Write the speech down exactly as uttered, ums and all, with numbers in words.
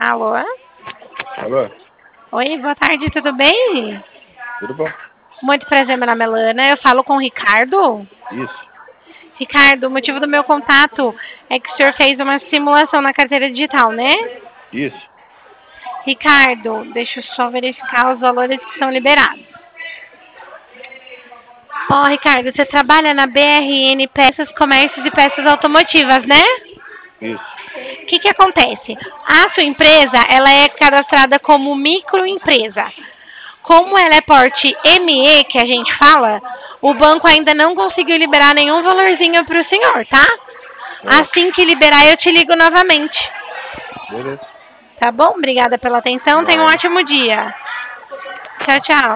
Alô? Alô? Oi, boa tarde, tudo bem? Tudo bom? Muito prazer, meu nome é Lana. Eu falo com o Ricardo. Isso. Ricardo, o motivo do meu contato é que o senhor fez uma simulação na carteira digital, né? Isso. Ricardo, deixa eu só verificar os valores que são liberados. Ó, oh, Ricardo, você trabalha na B R N Peças, Comércios e Peças Automotivas, né? Isso. O que que acontece? A sua empresa, ela é cadastrada como microempresa. Como ela é porte M E, que a gente fala, o banco ainda não conseguiu liberar nenhum valorzinho para o senhor, tá? É. Assim que liberar, eu te ligo novamente. Beleza. Tá bom? Obrigada pela atenção. Tenha um Nada. ótimo dia. Tchau, tchau.